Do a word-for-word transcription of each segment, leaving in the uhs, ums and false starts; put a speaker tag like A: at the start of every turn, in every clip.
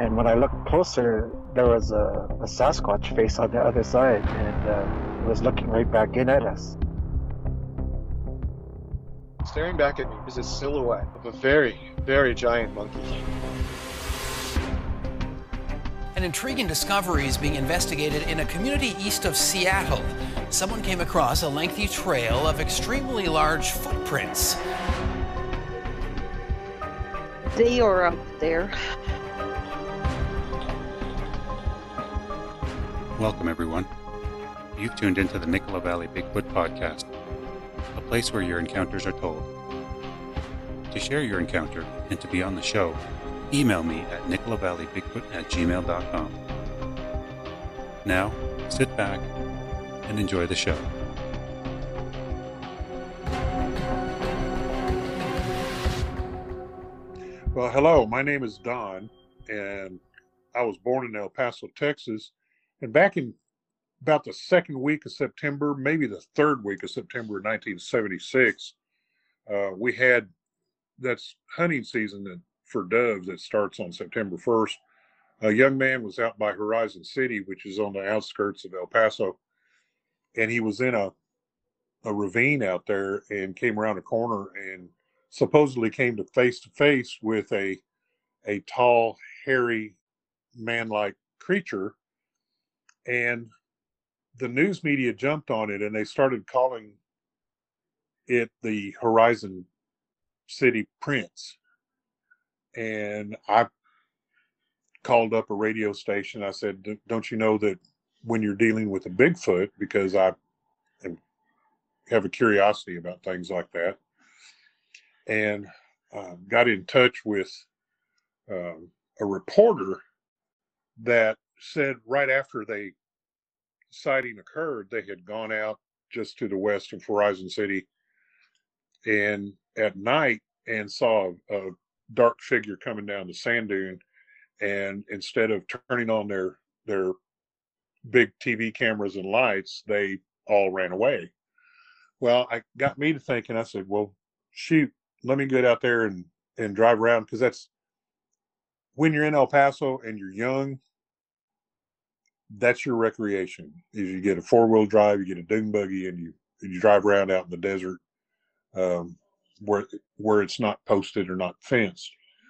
A: And when I looked closer, there was a, a Sasquatch face on the other side, and uh, it was looking right back in at us.
B: Staring back at me was a silhouette of a very, very giant monkey.
C: An intriguing discovery is being investigated in a community east of Seattle. Someone came across a lengthy trail of extremely large footprints.
D: They are up there.
E: Welcome, everyone. You've tuned into the Nicola Valley Bigfoot Podcast, a place where your encounters are told. To share your encounter and to be on the show, email me at nicolavalley.bigfoot at gmail dot com. Now, sit back and enjoy the show.
F: Well, hello, my name is Don, and I was born in El Paso, Texas. And back in about the second week of September, maybe the third week of September of nineteen seventy-six, uh, we had, that's hunting season that, for doves that starts on September first. A young man was out by Horizon City, which is on the outskirts of El Paso, and he was in a, a ravine out there and came around a corner and supposedly came to face to face with a a tall, hairy, man-like creature. And the news media jumped on it, and they started calling it the Horizon City Prince. And I called up a radio station. I said, don't you know that when you're dealing with a Bigfoot, because I am, have a curiosity about things like that, and uh, got in touch with uh, a reporter that said right after the sighting occurred, they had gone out just to the west of Horizon City and at night and saw a, a dark figure coming down the sand dune, and instead of turning on their their big T V cameras and lights, they all ran away. Well, I got me to thinking. I said, well, shoot, let me get out there and and drive around, because that's when you're in El Paso and you're young, that's your recreation. Is you get a four-wheel drive, you get a dune buggy, and you and you drive around out in the desert, um, where where it's not posted or not fenced.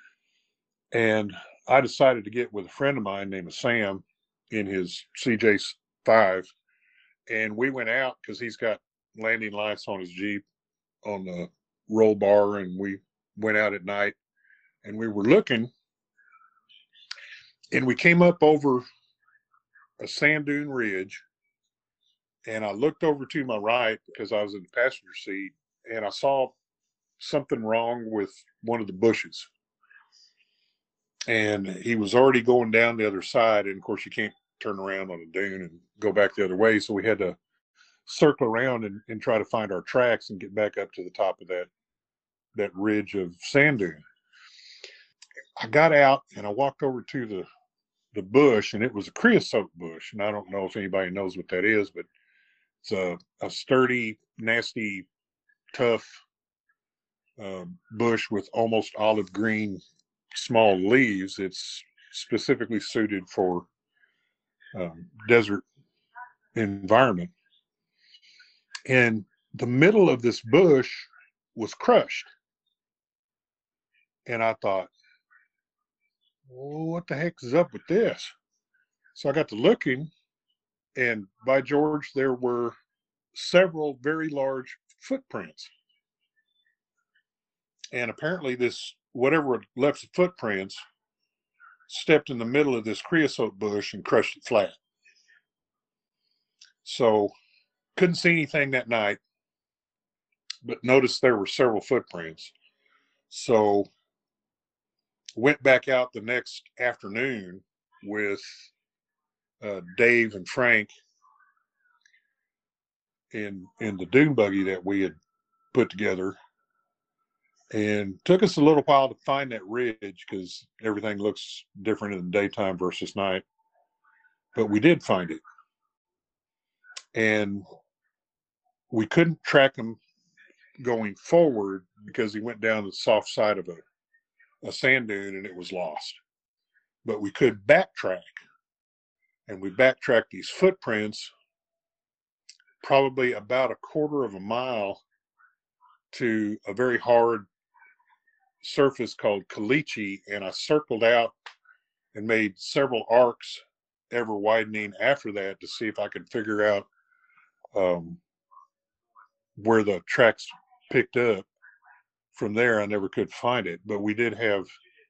F: And I decided to get with a friend of mine named Sam in his C J five, and we went out because he's got landing lights on his Jeep on the roll bar, and we went out at night and we were looking, and we came up over a sand dune ridge, and I looked over to my right because I was in the passenger seat, and I saw something wrong with one of the bushes, and he was already going down the other side, and of course you can't turn around on a dune and go back the other way, so we had to circle around and, and try to find our tracks and get back up to the top of that that ridge of sand dune. I got out and I walked over to the the bush, and it was a creosote bush, and I don't know if anybody knows what that is, but it's a, a sturdy, nasty, tough uh, bush with almost olive green small leaves. It's specifically suited for um, desert environment. And the middle of this bush was crushed. And I thought, well, what the heck is up with this? So I got to looking, and by George, there were several very large footprints. And apparently this, whatever left the footprints, stepped in the middle of this creosote bush and crushed it flat. So couldn't see anything that night, but noticed there were several footprints. So went back out the next afternoon with uh, Dave and Frank in in the dune buggy that we had put together, and took us a little while to find that ridge because everything looks different in the daytime versus night, but we did find it. And we couldn't track him going forward because he went down the soft side of a, a sand dune and it was lost. but we could backtrack. And we backtracked these footprints probably about a quarter of a mile to a very hard surface called caliche, and I circled out and made several arcs ever widening after that to see if I could figure out um, where the tracks picked up. From there, I never could find it, but we did have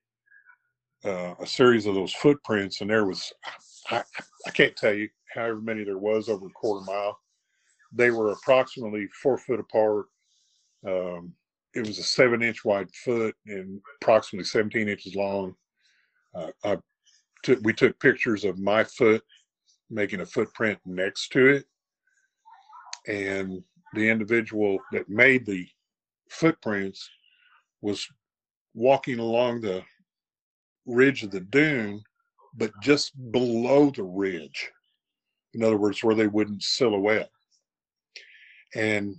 F: uh, a series of those footprints, and there was, I, I can't tell you however many there was over a quarter mile. They were approximately four foot apart. Um, it was a seven inch wide foot and approximately seventeen inches long. Uh, I took, we took pictures of my foot making a footprint next to it. And the individual that made the footprints was walking along the ridge of the dune, but just below the ridge. In other words, where they wouldn't silhouette. And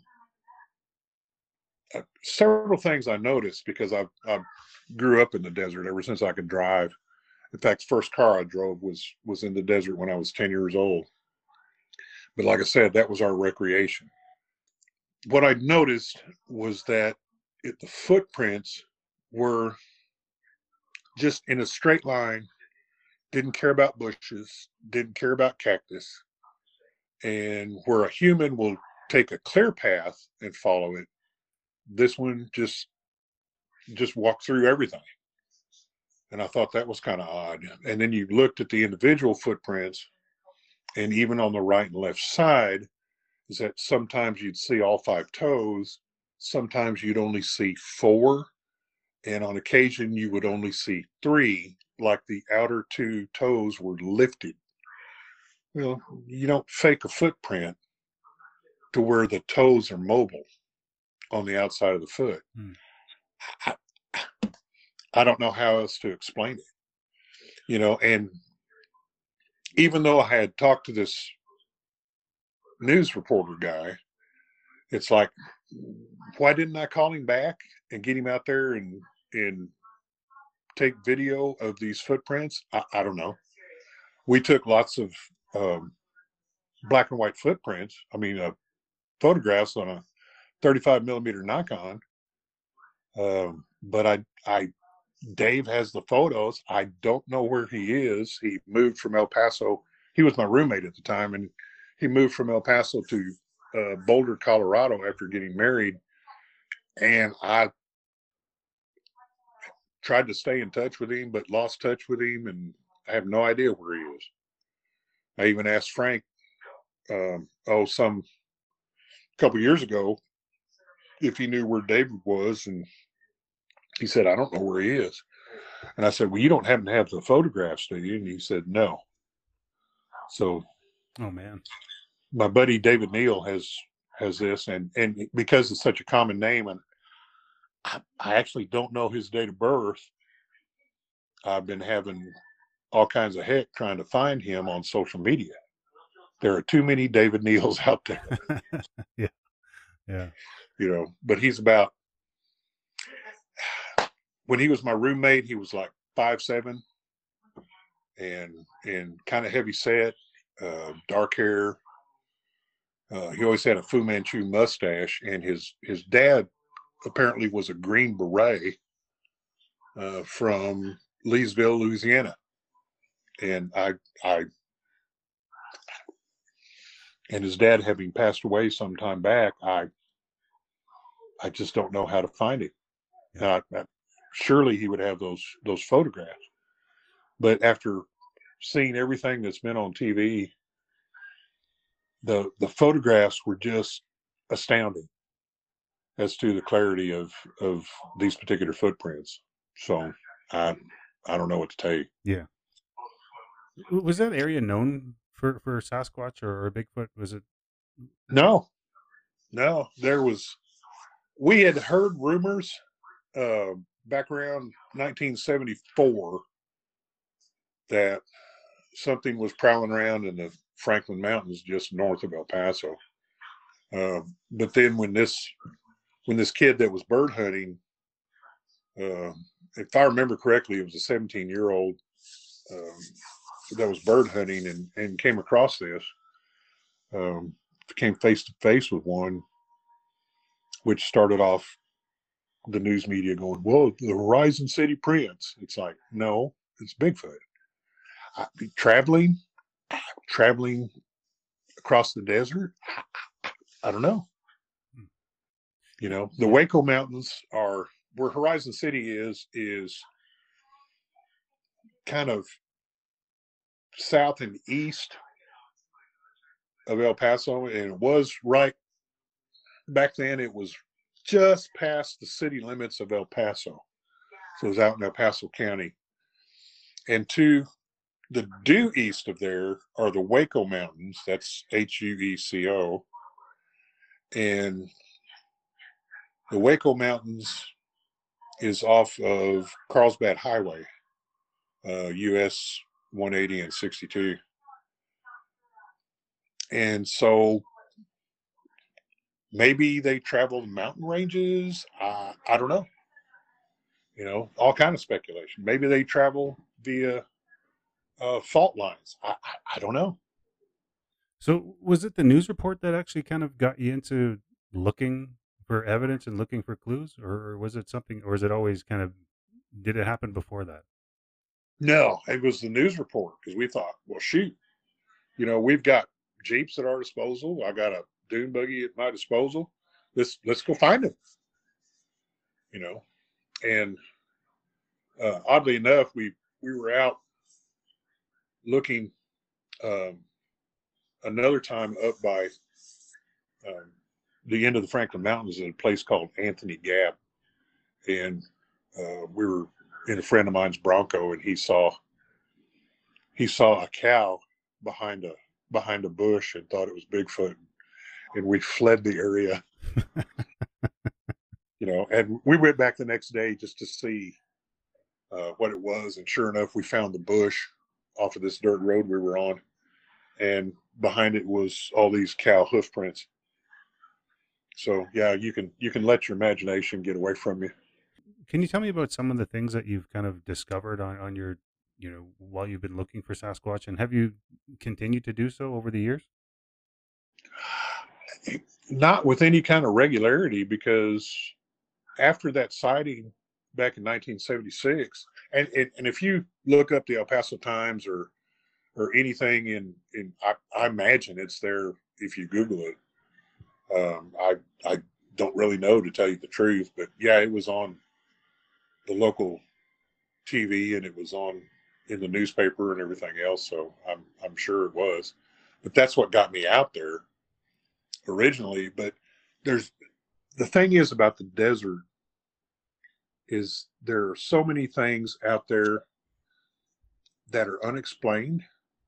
F: uh, several things I noticed, because I, I grew up in the desert ever since I could drive. In fact, the first car I drove was was in the desert when I was ten years old. But like I said, that was our recreation. What I noticed was that it, the footprints were just in a straight line, didn't care about bushes, didn't care about cactus. And where a human will take a clear path and follow it, this one just just walked through everything. And I thought that was kind of odd. And then you looked at the individual footprints, and even on the right and left side, is that sometimes you'd see all five toes, sometimes you'd only see four, and on occasion you would only see three, like the outer two toes were lifted. Well, you don't fake a footprint to where the toes are mobile on the outside of the foot. Hmm. I, I don't know how else to explain it. You know, and even though I had talked to this news reporter guy, it's like, why didn't I call him back and get him out there and and take video of these footprints? I, I don't know. We took lots of um, black and white footprints. I mean, uh, photographs on a thirty-five millimeter Nikon. Um, but I, I, Dave has the photos. I don't know where he is. He moved from El Paso. He was my roommate at the time, and he moved from El Paso to uh, Boulder, Colorado after getting married. And I tried to stay in touch with him, but lost touch with him, and I have no idea where he is. I even asked Frank, um, oh, some couple years ago, if he knew where David was, and he said, I don't know where he is. And I said, well, you don't happen to have the photographs, do you? And he said, no. So,
E: oh man,
F: my buddy David Neal has has this, and and because it's such a common name, and I, I actually don't know his date of birth. I've been having all kinds of heck trying to find him on social media. There are too many David Neals out there.
E: yeah, yeah.
F: You know, but he's about, when he was my roommate, he was like five seven, and and kind of heavy set, uh, dark hair. Uh, he always had a Fu Manchu mustache, and his his dad apparently was a Green Beret uh, from Leesville, Louisiana, and I I and his dad having passed away some time back, I I just don't know how to find him. Uh, surely he would have those those photographs, but after seeing everything that's been on T V, the the photographs were just astounding as to the clarity of of these particular footprints. So I I don't know what to tell you.
E: Yeah. Was that area known for for Sasquatch or, or Bigfoot? Was it?
F: No, no. There was. We had heard rumors uh, back around nineteen seventy-four that something was prowling around in the Franklin Mountains just north of El Paso. Uh, but then when this when this kid that was bird hunting, uh, if I remember correctly, it was a seventeen year old, um, that was bird hunting and, and came across this. Um, came face to face with one, which started off the news media going, well, the Horizon City Prince. It's like, no, it's Bigfoot. I, traveling, traveling across the desert. I don't know. You know, the Waco Mountains are where Horizon City is, is kind of south and east of El Paso. And it was right back then, it was just past the city limits of El Paso. So it was out in El Paso County. And to the due east of there are the Waco Mountains. That's H U E C O. And the Waco Mountains is off of Carlsbad Highway, uh, U S one eighty and sixty-two. And so maybe they travel the mountain ranges. Uh, I don't know. You know, all kind of speculation. Maybe they travel via uh, fault lines. I, I, I don't know.
E: So was it the news report that actually kind of got you into looking for evidence and looking for clues, or was it something, or is it always kind of, did it happen before that?
F: No, it was the news report because we thought, well, shoot, you know, we've got Jeeps at our disposal. I got a dune buggy at my disposal. Let's let's go find them. You know, and uh, oddly enough, we we were out looking um, another time up by um, the end of the Franklin Mountains in a place called Anthony Gap, and uh, we were in a friend of mine's Bronco, and he saw he saw a cow behind a behind a bush and thought it was Bigfoot, and we fled the area. You know, and we went back the next day just to see uh, what it was, and sure enough, we found the bush off of this dirt road we were on, and behind it was all these cow hoof prints. So yeah, you can you can let your imagination get away from you.
E: Can you tell me about some of the things that you've kind of discovered on, on your, you know, while you've been looking for Sasquatch, and have you continued to do so over the years?
F: Not with any kind of regularity, because after that sighting back in nineteen seventy-six, and, and, and if you look up the El Paso Times or or anything in, in I, I imagine it's there if you Google it. Um, I I don't really know, to tell you the truth, but yeah, it was on the local T V and it was on in the newspaper and everything else. So I'm I'm sure it was, but that's what got me out there originally. But there's the thing is about the desert is there are so many things out there that are unexplained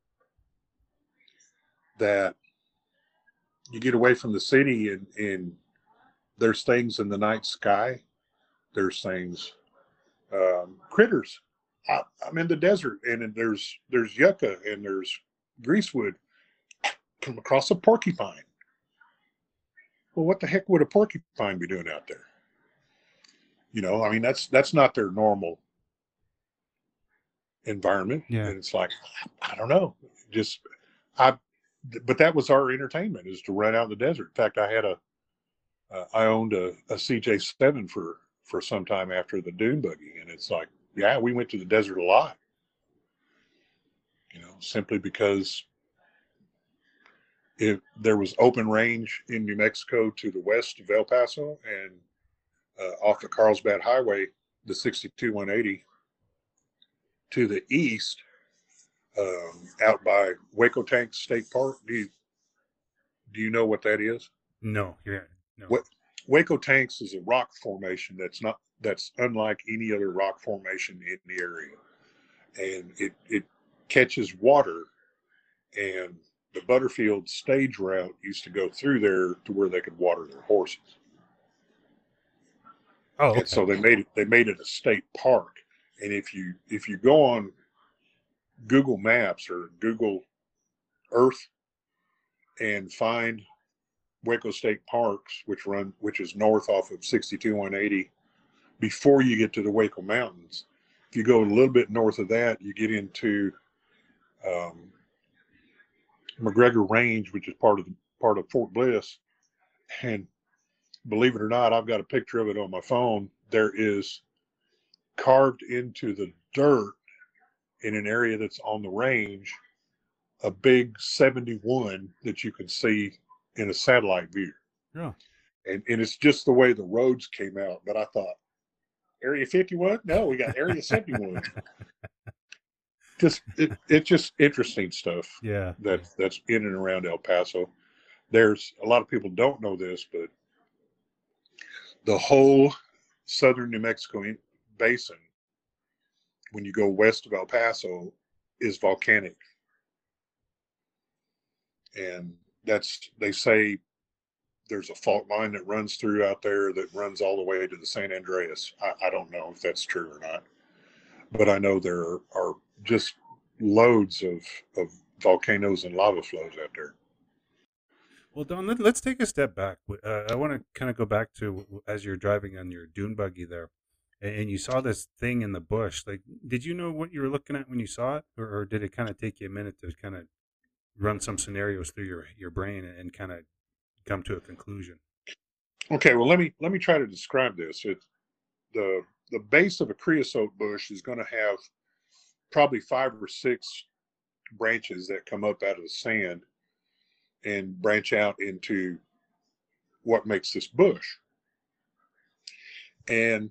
F: that you get away from the city and, and there's things in the night sky. There's things, um, critters. I, I'm in the desert and there's there's yucca and there's greasewood. Come across a porcupine. Well, what the heck would a porcupine be doing out there? You know, I mean, that's that's not their normal environment.
E: Yeah.
F: And it's like, I don't know. Just I but that was our entertainment, is to run out in the desert. In fact, I had a uh, I owned a, a C J seven for for some time after the dune buggy, and it's like, yeah, we went to the desert a lot. You know, simply because if there was open range in New Mexico to the west of El Paso, and uh, off the Carlsbad Highway, the sixty-two one eighty, to the east, um, out by Waco Tank State Park. Do you do you know what that is?
E: No, yeah, no.
F: What Waco Tanks is a rock formation that's not that's unlike any other rock formation in the area, and it it catches water, and the Butterfield stage route used to go through there to where they could water their horses.
E: Oh, okay.
F: And so they made it they made it a state park. And if you if you go on Google Maps or Google Earth and find Waco State Parks, which run which is north off of sixty-two one eighty, before you get to the Waco Mountains, if you go a little bit north of that, you get into um, McGregor Range, which is part of the, part of Fort Bliss. And believe it or not, I've got a picture of it on my phone. There is carved into the dirt in an area that's on the range a big seventy-one that you can see in a satellite view.
E: Yeah.
F: And, and it's just the way the roads came out. But I thought, Area fifty-one? No, we got Area seventy-one. Just it, it's just interesting stuff.
E: Yeah.
F: That that's in and around El Paso. There's a lot of people don't know this, but the whole southern New Mexico basin, when you go west of El Paso, is volcanic. And that's, they say there's a fault line that runs through out there that runs all the way to the San Andreas. I, I don't know if that's true or not, but I know there are, are just loads of, of volcanoes and lava flows out there.
E: Well, Don, let, let's take a step back. Uh, I want to kind of go back to as you're driving on your dune buggy there, and, and you saw this thing in the bush. Like, did you know what you were looking at when you saw it, or, or did it kind of take you a minute to kind of run some scenarios through your, your brain and, and kind of come to a conclusion?
F: Okay, well, let me let me try to describe this. It, the the base of a creosote bush is going to have probably five or six branches that come up out of the sand and branch out into what makes this bush. And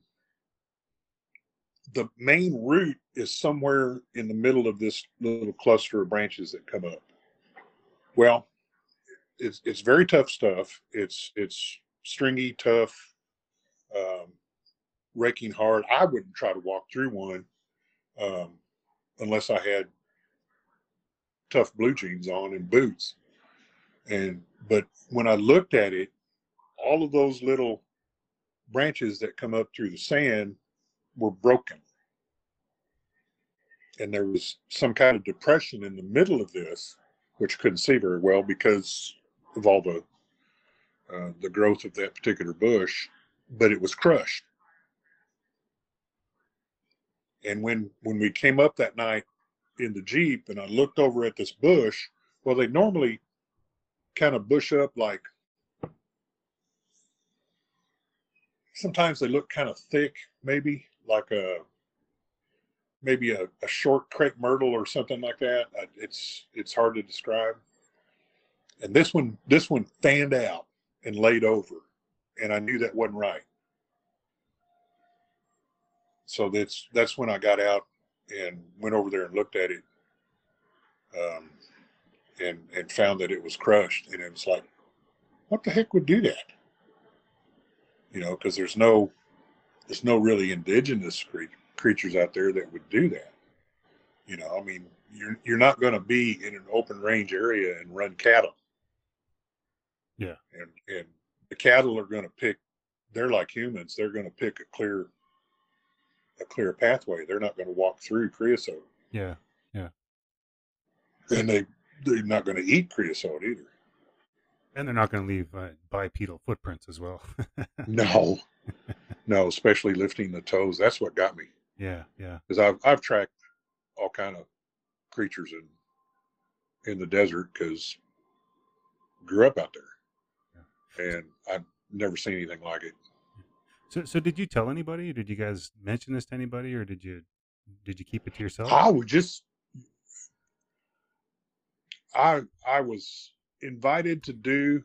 F: the main root is somewhere in the middle of this little cluster of branches that come up. Well, it's it's very tough stuff. It's it's stringy, tough, um, raking hard. I wouldn't try to walk through one um, unless I had tough blue jeans on and boots. And but when I looked at it, all of those little branches that come up through the sand were broken. And there was some kind of depression in the middle of this, which I couldn't see very well because of all the uh, the growth of that particular bush, but it was crushed. And when when we came up that night in the Jeep and I looked over at this bush, well, they normally kind of bush up like, sometimes they look kind of thick, maybe like a maybe a, a short crepe myrtle or something like that. It's it's hard to describe. And this one this one fanned out and laid over, and I knew that wasn't right. So that's that's when I got out and went over there and looked at it, um, and and found that it was crushed. And it was like, what the heck would do that? You know, because there's no there's no really indigenous cre- creatures out there that would do that. You know, I mean, you're you're not going to be in an open range area and run cattle.
E: Yeah.
F: And and the cattle are going to pick. They're like humans. They're going to pick a clear a clear pathway. They're not going to walk through creosote.
E: Yeah. Yeah.
F: And they they're not going to eat creosote either.
E: And they're not going to leave uh, bipedal footprints as well.
F: No, no, especially lifting the toes. That's what got me.
E: Yeah, yeah.
F: Because I've I've tracked all kind of creatures in in the desert because grew up out there, yeah. And I've never seen anything like it.
E: So, so did you tell anybody? Did you guys mention this to anybody, or did you did you keep it to yourself?
F: I would just I I was invited to do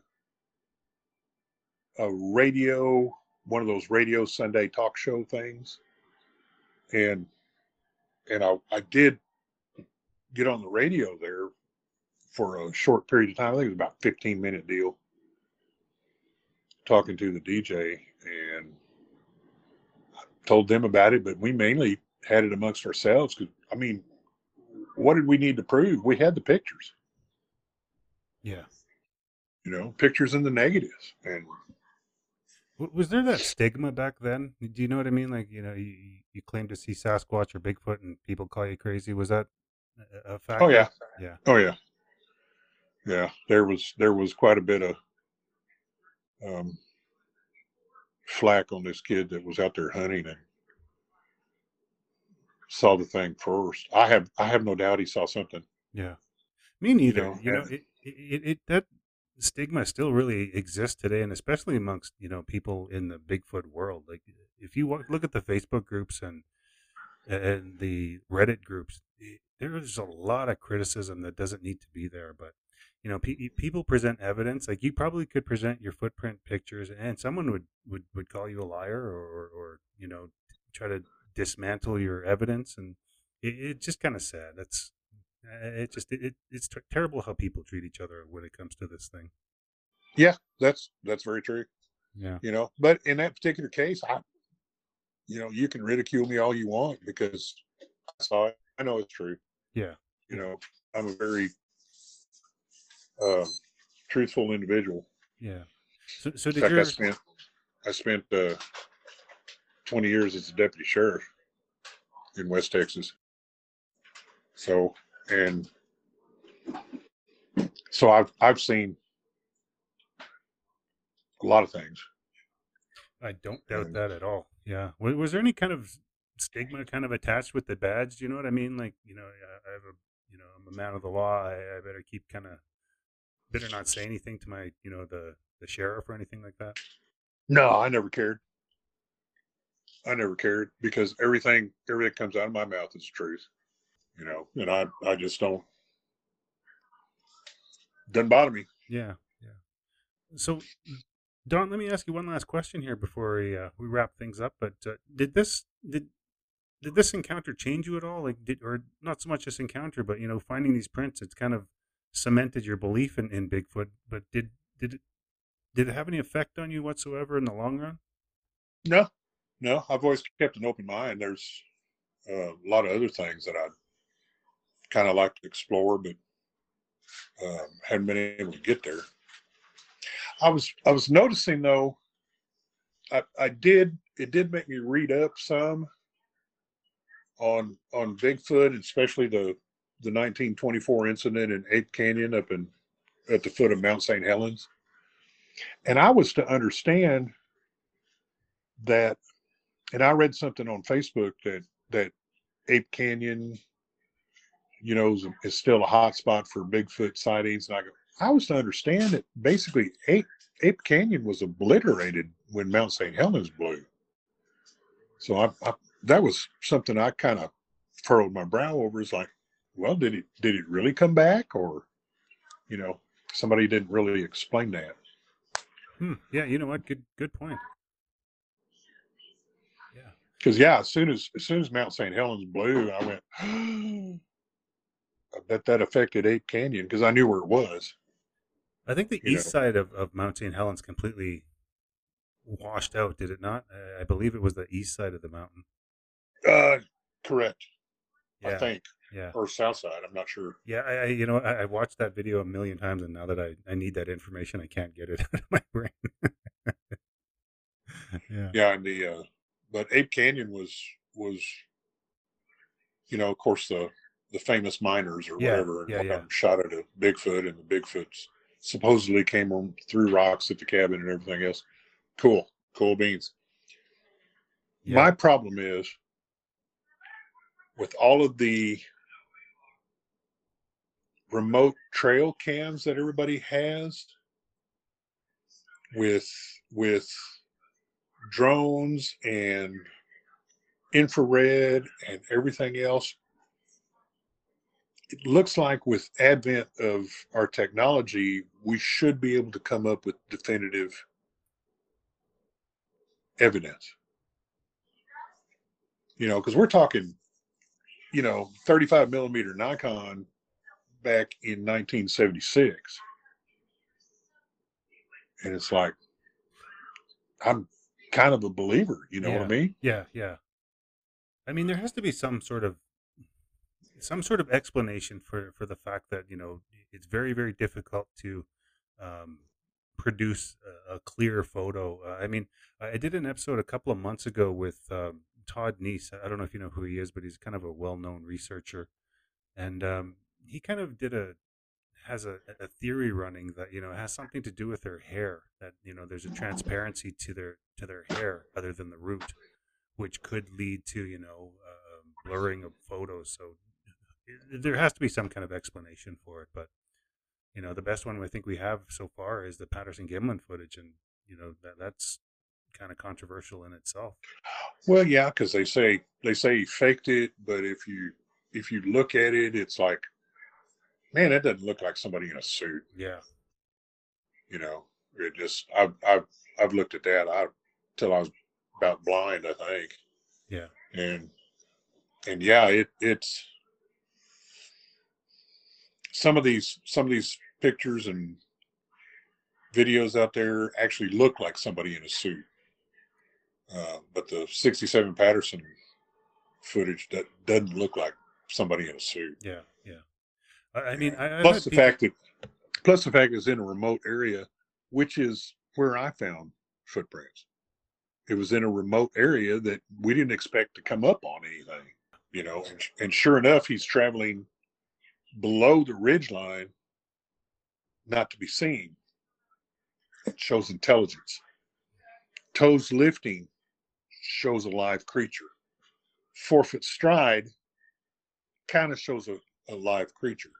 F: a radio, one of those radio Sunday talk show things. And, and I, I did get on the radio there for a short period of time. I think it was about a fifteen minute deal talking to the D J, and I told them about it, but we mainly had it amongst ourselves. Cause I mean, what did we need to prove? We had the pictures.
E: Yeah.
F: You know, pictures in the negatives. And
E: was there that stigma back then? Do you know what I mean? Like, you know, you, you claim to see Sasquatch or Bigfoot and people call you crazy. Was that a fact?
F: Oh yeah.
E: Yeah.
F: Oh yeah. Yeah. There was, there was quite a bit of, um, flack on this kid that was out there hunting and saw the thing first. I have I have no doubt he saw something.
E: Yeah. Me neither.
F: know,
E: You know,
F: and-
E: it, it, it that stigma still really exists today, and especially amongst, you know, people in the Bigfoot world. Like, if you wa- look at the Facebook groups and and the Reddit groups, eh, there's a lot of criticism that doesn't need to be there. But, you know, pe- people present evidence. Like, you probably could present your footprint pictures, and someone would would, would call you a liar, or or you know, try to dismantle your evidence, and it, it's just kind of sad. That's uh, it. Just it, it it's ter- terrible how people treat each other when it comes to this thing.
F: Yeah, that's that's very true.
E: Yeah.
F: You know, but in that particular case, I, you know, you can ridicule me all you want because I saw it. I know it's true.
E: Yeah.
F: You know, I'm a very um, truthful individual.
E: Yeah. So so
F: In
E: did
F: fact, I
E: your
F: spent I spent uh, twenty years as a deputy sheriff in West Texas. So and so I've I've seen a lot of things.
E: I don't doubt
F: and-
E: that at all. Yeah. Was, was there any kind of stigma kind of attached with the badge? Do you know what I mean? Like, you know, I, I have a, you know, I'm a man of the law. I, I better keep kind of, better not say anything to my, you know, the, the sheriff or anything like that.
F: No, I never cared. I never cared because everything everything comes out of my mouth is truth. You know, and I I just don't doesn't bother me.
E: Yeah. Yeah. So, Don, let me ask you one last question here before we, uh, we wrap things up. But uh, did this, did, did this encounter change you at all? Like, did, or not so much this encounter, but, you know, finding these prints, it's kind of cemented your belief in, in Bigfoot. But did, did it, did it have any effect on you whatsoever in the long run?
F: No, no, I've always kept an open mind. There's uh, a lot of other things that I'd kind of like to explore, but um, haven't been able to get there. I was I was noticing though, I, I did it did make me read up some on on Bigfoot, especially the the nineteen twenty-four incident in Ape Canyon up in at the foot of Mount Saint Helens, and I was to understand that, and I read something on Facebook that that Ape Canyon, you know, is, is still a hot spot for Bigfoot sightings, and I go, I was to understand that basically Ape, Ape Canyon was obliterated when Mount Saint Helens blew. So I, I, that was something I kind of furrowed my brow over. Is like, well, did it did it really come back, or you know, somebody didn't really explain that.
E: Hmm. Yeah. You know what? Good, good point. Yeah.
F: Because yeah, as soon as as soon as Mount Saint Helens blew, I went, I bet that affected Ape Canyon because I knew where it was.
E: I think the
F: You
E: east
F: know.
E: side of, of Mount Saint Helens completely washed out, did it not? Uh, I believe it was the east side of the mountain.
F: Uh, correct,
E: Yeah.
F: I think,
E: Yeah.
F: or south side. I'm not sure.
E: Yeah, I, I you know, I, I watched that video a million times, and now that I, I need that information, I can't get it out of my brain. yeah.
F: Yeah, and the uh, but Ape Canyon was was, you know, of course the the famous miners or
E: Yeah,
F: whatever, and
E: yeah,
F: one
E: yeah.
F: of them shot at a Bigfoot, and the Bigfoots supposedly came on through rocks at the cabin and everything else. Cool, cool beans.
E: Yeah.
F: My problem is with all of the remote trail cams that everybody has with with drones and infrared and everything else. It looks like with advent of our technology, we should be able to come up with definitive evidence. You know, because we're talking, you know, thirty-five millimeter Nikon back in nineteen seventy-six. And it's like, I'm kind of a believer, you know
E: yeah.
F: what I mean?
E: Yeah, yeah. I mean, there has to be some sort of some sort of explanation for for the fact that, you know, it's very, very difficult to um, produce a, a clear photo. Uh, I mean, I did an episode a couple of months ago with um, Todd Neese. I don't know if you know who he is, but he's kind of a well-known researcher, and um, he kind of did a has a, a theory running that, you know, it has something to do with their hair, that, you know, there's a transparency to their to their hair other than the root, which could lead to, you know, um, blurring of photos. So it, there has to be some kind of explanation for it. But you know, the best one I think we have so far is the Patterson Gimlin footage, and you know that that's kind of controversial in itself.
F: Well, yeah, because they say they say he faked it, but if you if you look at it, it's like, man, that doesn't look like somebody in a suit.
E: Yeah.
F: You know, it just I've I've I've looked at that I till I was about blind, I think.
E: Yeah.
F: And and yeah, it it's some of these some of these pictures and videos out there actually look like somebody in a suit. Uh, but the sixty-seven Patterson footage that doesn't look like somebody in a suit.
E: Yeah, yeah. I, I mean, I, I've
F: plus
E: had
F: the
E: people-
F: fact that, plus the fact it's in a remote area, which is where I found footprints. It was in a remote area that we didn't expect to come up on anything, you know. And, and sure enough, he's traveling below the ridge line, not to be seen. It shows intelligence. Toes lifting shows a live creature. Four foot stride kind of shows a, a live creature.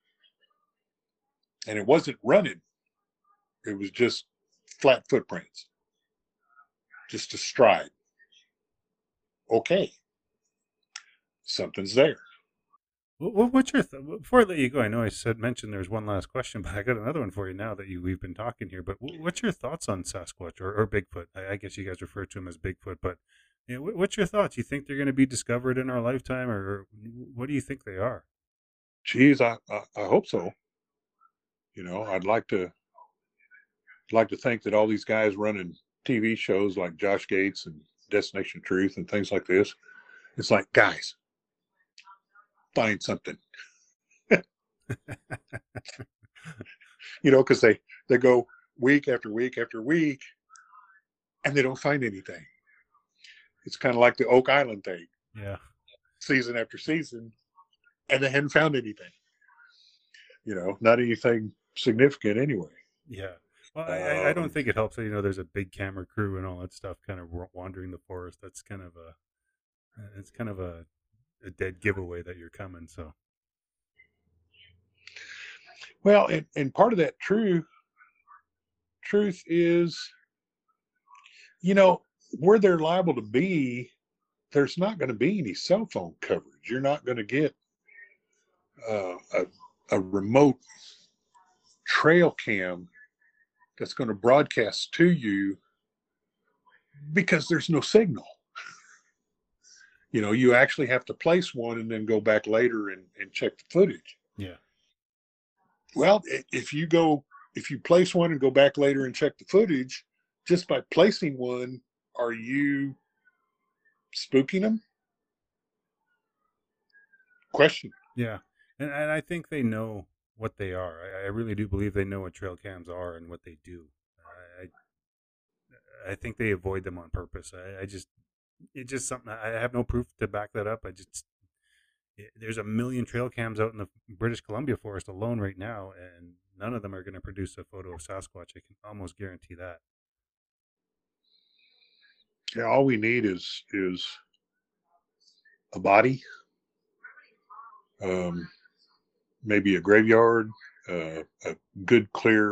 F: And it wasn't running. It was just flat footprints. Just a stride. Okay. Something's there.
E: What, what's your th- before I let you go? I know I said mentioned there's one last question, but I got another one for you now that you we've been talking here. But what's your thoughts on Sasquatch or, or Bigfoot? I, I guess you guys refer to him as Bigfoot, but you know, what's your thoughts? You think they're going to be discovered in our lifetime, or what do you think they are?
F: Geez, I, I I hope so. You know, I'd like to like to think that all these guys running T V shows like Josh Gates and Destination Truth and things like this, it's like, guys, find something. You know, because they they go week after week after week and they don't find anything. It's kind of like the Oak Island thing.
E: Yeah.
F: Season after season, and they hadn't found anything. You know, not anything significant anyway.
E: Yeah. Well, I, I don't think it helps that, you know, there's a big camera crew and all that stuff kind of wandering the forest. That's kind of a, it's kind of a, a dead giveaway that you're coming. So.
F: Well, and, and part of that true truth is, you know, where they're liable to be, there's not going to be any cell phone coverage. You're not going to get uh, a, a remote trail cam that's going to broadcast to you because there's no signal. You know, you actually have to place one and then go back later and, and check the footage.
E: Yeah.
F: Well, if you go, if you place one and go back later and check the footage, just by placing one, are you spooking them? Question.
E: Yeah. And, and I think they know what they are. I, I really do believe they know what trail cams are and what they do. I I think they avoid them on purpose. I, I just, it's just something, I have no proof to back that up. I just, it, there's a million trail cams out in the British Columbia forest alone right now, and none of them are going to produce a photo of Sasquatch. I can almost guarantee that.
F: Yeah, all we need is is a body, um, maybe a graveyard, uh, a good clear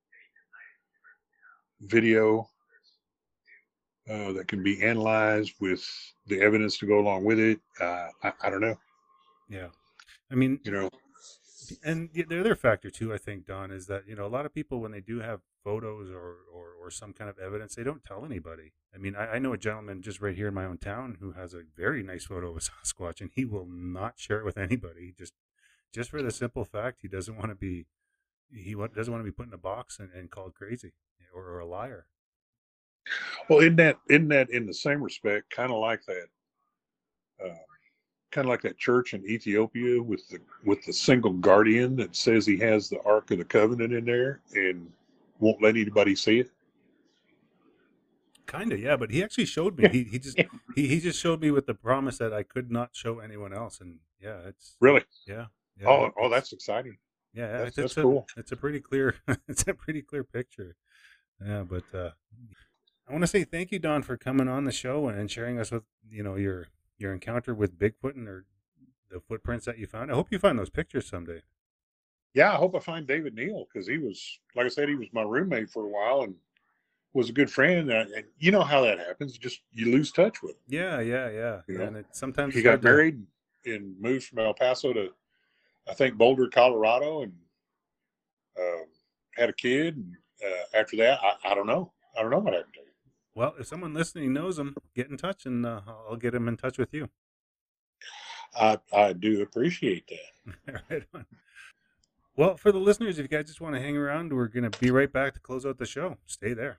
F: video uh, that can be analyzed with the evidence to go along with it. Uh, I, I don't know.
E: Yeah, I mean,
F: You know,
E: and the the other factor too, I think, Don, is that, you know, a lot of people, when they do have photos or, or, or some kind of evidence, they don't tell anybody. I mean, I, I know a gentleman just right here in my own town who has a very nice photo of a Sasquatch, and he will not share it with anybody. Just, just for the simple fact he doesn't want to be, he wa- doesn't want to be put in a box and, and called crazy or, or a liar.
F: well, isn't that isn't that in the same respect, kind of like that, uh, kind of like that church in Ethiopia with the with the single guardian that says he has the Ark of the Covenant in there and won't let anybody see it.
E: Kind of, yeah. But he actually showed me. He he just he, he just showed me with the promise that I could not show anyone else. And yeah, it's
F: Really?
E: yeah. yeah
F: Oh,
E: it's-
F: oh, that's exciting.
E: Yeah,
F: That's-
E: it's,
F: that's
E: it's a,
F: cool.
E: It's a pretty clear, it's a pretty clear picture. Yeah, but uh, I want to say thank you, Don, for coming on the show and sharing us with, you know, your your encounter with Bigfoot and or the footprints that you found. I hope you find those pictures someday.
F: Yeah, I hope I find David Neal because he was, like I said, he was my roommate for a while and was a good friend. And, and you know how that happens. Just you lose touch with him.
E: Yeah, yeah, yeah.
F: You know?
E: And it sometimes
F: He
E: it's
F: got
E: hard to-
F: married and moved from El Paso to, I think, Boulder, Colorado, and uh, had a kid. And uh, after that, I, I don't know. I don't know what happened to him.
E: Well, if someone listening knows him, get in touch and uh, I'll get him in touch with you.
F: I I do appreciate that.
E: Right on. Well, for the listeners, if you guys just want to hang around, we're going to be right back to close out the show. Stay there.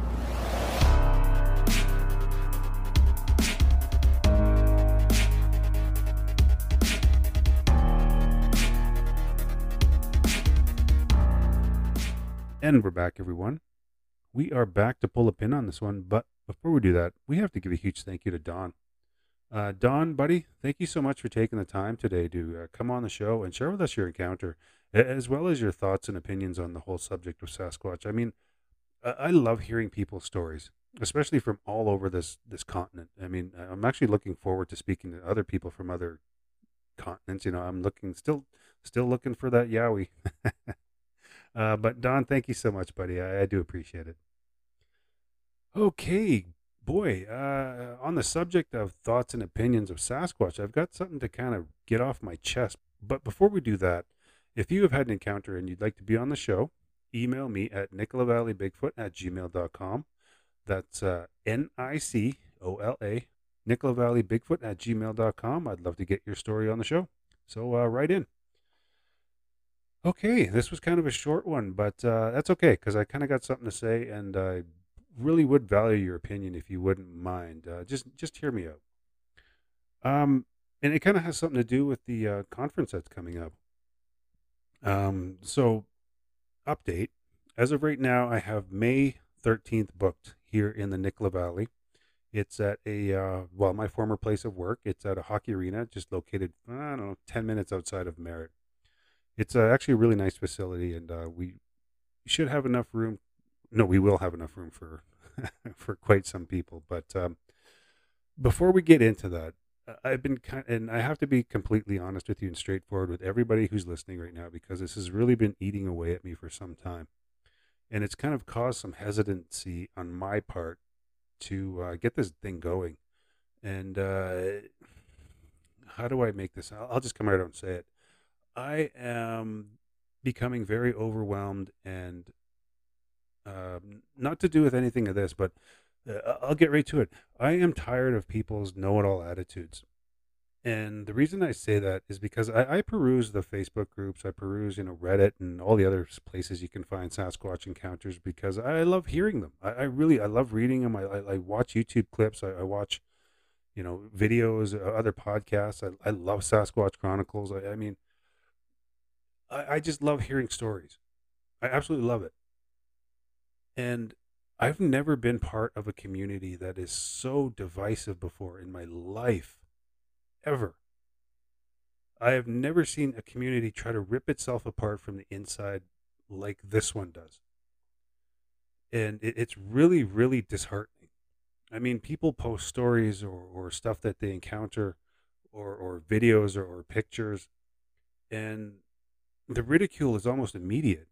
E: And we're back, everyone. We are back to pull a pin on this one, but before we do that, we have to give a huge thank you to Don. Uh, Don, buddy, thank you so much for taking the time today to uh, come on the show and share with us your encounter, as well as your thoughts and opinions on the whole subject of Sasquatch. I mean, I, I love hearing people's stories, especially from all over this, this continent. I mean, I'm actually looking forward to speaking to other people from other continents. You know, I'm looking, still, still looking for that Yowie. uh, but Don, thank you so much, buddy. I, I do appreciate it. Okay. Boy, uh, on the subject of thoughts and opinions of Sasquatch, I've got something to kind of get off my chest. But before we do that, if you have had an encounter and you'd like to be on the show, email me at nicola valley bigfoot at gmail dot com. That's uh, N I C O L A, nicola valley bigfoot at gmail dot com. I'd love to get your story on the show. So uh, write in. Okay, this was kind of a short one, but uh, that's okay because I kind of got something to say and I really would value your opinion if you wouldn't mind. Uh, just just hear me out. Um, and it kind of has something to do with the uh, conference that's coming up. Um, so, update. As of right now, I have May thirteenth booked here in the Nicola Valley. It's at a, uh, well, my former place of work. It's at a hockey arena just located, I don't know, ten minutes outside of Merritt. It's uh, actually a really nice facility, and uh, we should have enough room. No, we will have enough room for for quite some people. But um, before we get into that, I've been kind, and I have to be completely honest with you and straightforward with everybody who's listening right now because this has really been eating away at me for some time, and it's kind of caused some hesitancy on my part to uh, get this thing going. And uh, how do I make this? I'll, I'll just come right out and say it. I am becoming very overwhelmed and. Um, not to do with anything of this, but uh, I'll get right to it. I am tired of people's know-it-all attitudes. And the reason I say that is because I, I peruse the Facebook groups, I peruse, you know, Reddit and all the other places you can find Sasquatch encounters because I love hearing them. I, I really, I love reading them. I, I, I watch YouTube clips. I, I watch, you know, videos, uh, other podcasts. I, I love Sasquatch Chronicles. I, I mean, I, I just love hearing stories. I absolutely love it. And I've never been part of a community that is so divisive before in my life, ever. I have never seen a community try to rip itself apart from the inside like this one does. And it, it's really, really disheartening. I mean, people post stories or, or stuff that they encounter or, or videos or, or pictures, and the ridicule is almost immediate.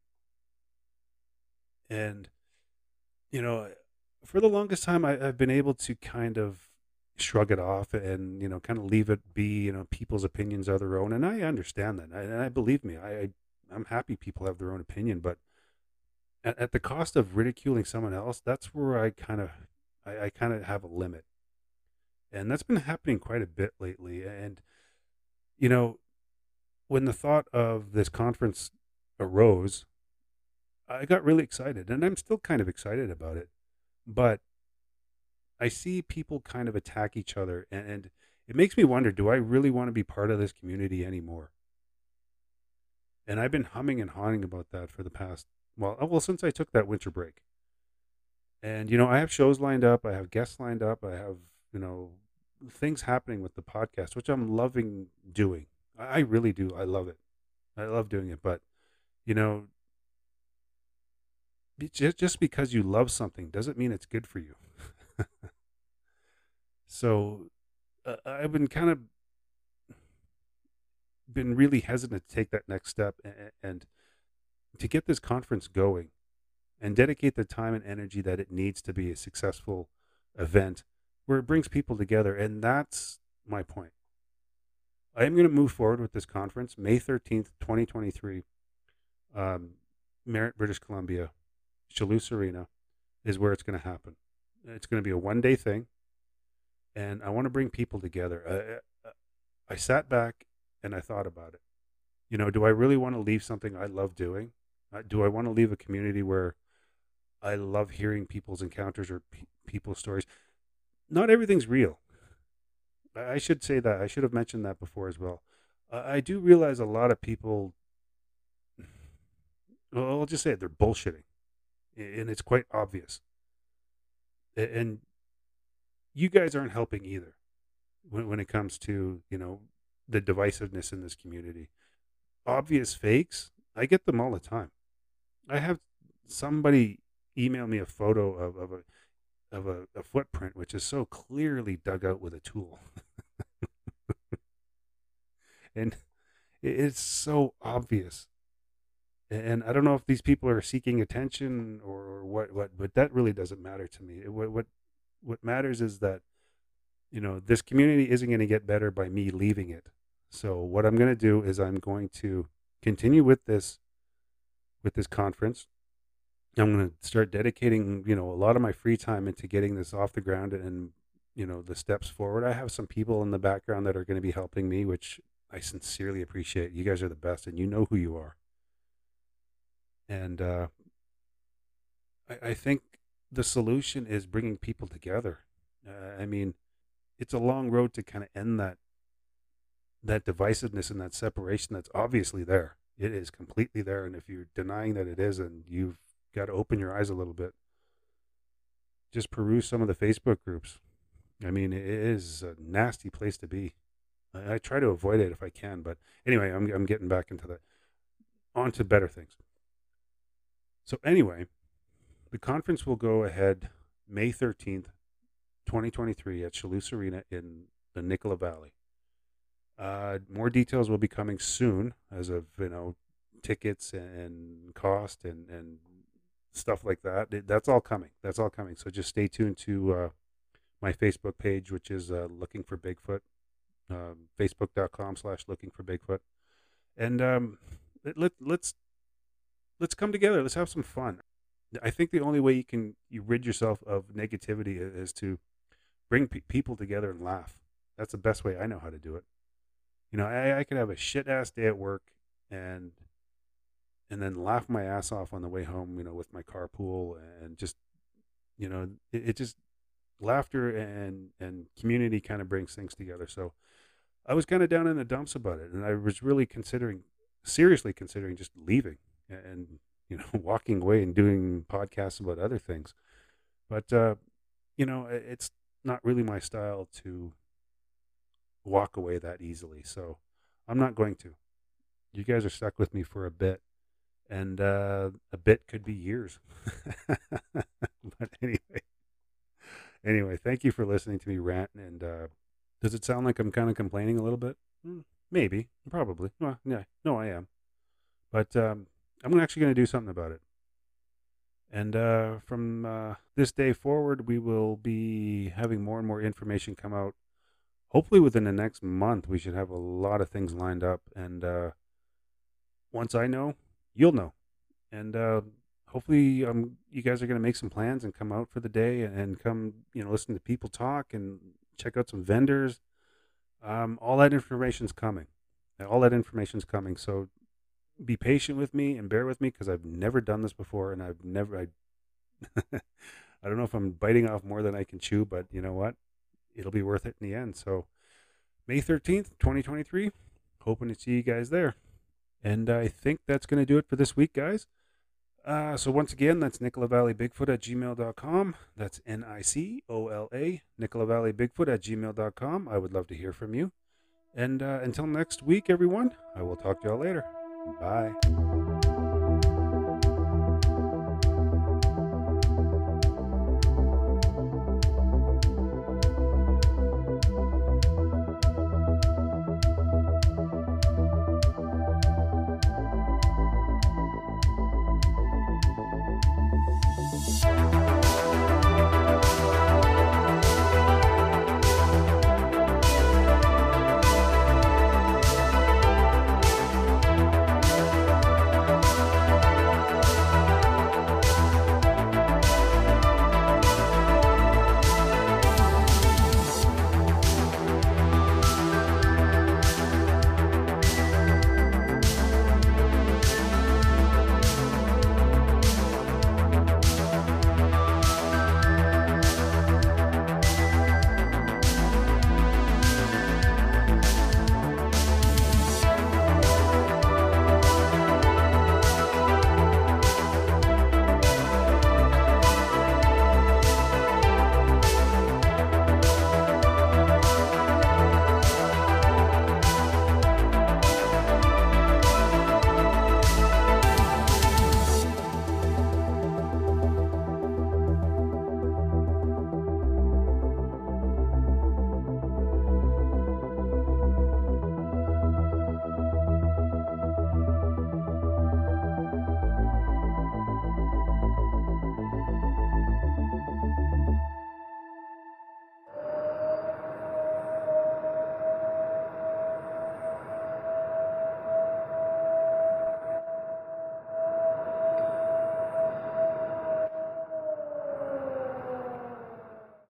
E: And you know, for the longest time, I, I've been able to kind of shrug it off and, you know, kind of leave it be, you know, people's opinions are their own. And I understand that. I, and I believe me, I, I, I'm happy people have their own opinion. But at, at the cost of ridiculing someone else, that's where I kind of, I, I kind of have a limit. And that's been happening quite a bit lately. And, you know, when the thought of this conference arose, I got really excited, and I'm still kind of excited about it, but I see people kind of attack each other, and, and it makes me wonder, do I really want to be part of this community anymore? And I've been humming and hawing about that for the past, well, well, since I took that winter break. And, you know, I have shows lined up, I have guests lined up, I have, you know, things happening with the podcast, which I'm loving doing. I really do. I love it. I love doing it, but, you know, just because you love something doesn't mean it's good for you. So uh, I've been kind of been really hesitant to take that next step and, and to get this conference going and dedicate the time and energy that it needs to be a successful event where it brings people together. And that's my point. I am going to move forward with this conference, May thirteenth, twenty twenty-three, um, Merritt, British Columbia, Chalus Arena is where it's going to happen. It's going to be a one-day thing, and I want to bring people together. I, I sat back and I thought about it. You know, do I really want to leave something I love doing? Uh, do I want to leave a community where I love hearing people's encounters or pe- people's stories? Not everything's real. I should say that. I should have mentioned that before as well. Uh, I do realize a lot of people, well, I'll just say it, they're bullshitting. And it's quite obvious. And you guys aren't helping either when, when it comes to, you know, the divisiveness in this community. Obvious fakes, I get them all the time. I have somebody email me a photo of, of a of a, a footprint which is so clearly dug out with a tool. And it's so obvious. And I don't know if these people are seeking attention or what, what but that really doesn't matter to me. What what what matters is that, you know, this community isn't going to get better by me leaving it. So what I'm going to do is I'm going to continue with this with this conference. I'm going to start dedicating, you know, a lot of my free time into getting this off the ground and, you know, the steps forward. I have some people in the background that are going to be helping me, which I sincerely appreciate. You guys are the best, and you know who you are. And uh, I, I think the solution is bringing people together. Uh, I mean, it's a long road to kind of end that that divisiveness and that separation that's obviously there. It is completely there. And if you're denying that it isn't, you've got to open your eyes a little bit. Just peruse some of the Facebook groups. I mean, it is a nasty place to be. I, I try to avoid it if I can, but anyway, I'm I'm getting back into that. On to better things. So anyway, the conference will go ahead May thirteenth, twenty twenty-three at Chalus Arena in the Nicola Valley. Uh, more details will be coming soon as of, you know, tickets and cost and, and stuff like that. That's all coming. That's all coming. So just stay tuned to uh, my Facebook page, which is uh, Looking for Bigfoot, um, facebook.com slash Looking for Bigfoot. And um, let, let, let's let's come together. Let's have some fun. I think the only way you can you rid yourself of negativity is to bring pe- people together and laugh. That's the best way I know how to do it. You know, I, I could have a shit ass day at work and and then laugh my ass off on the way home, you know, with my carpool, and just, you know, it, it just laughter and and community kind of brings things together. So I was kind of down in the dumps about it, and I was really considering, seriously considering just leaving and, you know, walking away and doing podcasts about other things. But, uh, you know, it's not really my style to walk away that easily. So I'm not going to. You guys are stuck with me for a bit, and uh, a bit could be years. But anyway, anyway, thank you for listening to me rant. And uh, does it sound like I'm kind of complaining a little bit? Mm, maybe, probably. Well, yeah, no, I am. But um, I'm actually going to do something about it. And uh, from uh, this day forward, we will be having more and more information come out. Hopefully within the next month, we should have a lot of things lined up. And uh, once I know, you'll know. And uh, hopefully um, you guys are going to make some plans and come out for the day and come, you know, listen to people talk and check out some vendors. Um, all that information's coming. All that information's coming. So be patient with me and bear with me, because I've never done this before, and I've never, I, I don't know if I'm biting off more than I can chew, but you know what? It'll be worth it in the end. So May thirteenth, twenty twenty-three, hoping to see you guys there. And I think that's going to do it for this week, guys. Uh, so once again, that's Nicola Valley Bigfoot at gmail dot com. That's N I C O L A, Nicola Valley Bigfoot at gmail dot com. I would love to hear from you. And uh, until next week, everyone, I will talk to y'all later. Bye.